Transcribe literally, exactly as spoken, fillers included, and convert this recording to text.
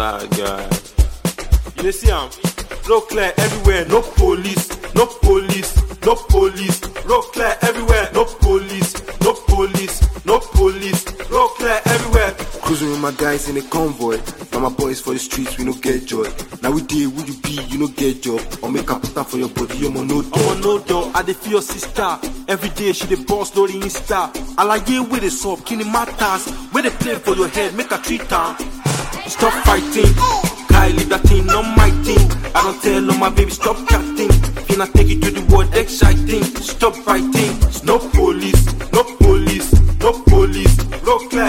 Alright, guys. You see, I'm road clear everywhere, no police, no police, no police. Road clear everywhere, no police, no police, no police. Road clear everywhere. Cruising with my guys in a convoy. Now my boys for the streets, we no get joy. Now we deal, would you be, you no get job. Or make a put for your body, you're my no dog. I'm a no dog, I dey feel your sister. Every day she dey boss, no the Insta. I like you with the sub, killing my task. Where they play for your head, make a treat time. Stop fighting, Kai leave that thing, not my thing. I don't tell no my baby, stop chatting. Finna take you to the world, exciting. Stop fighting, no police, no police, no police. Road clear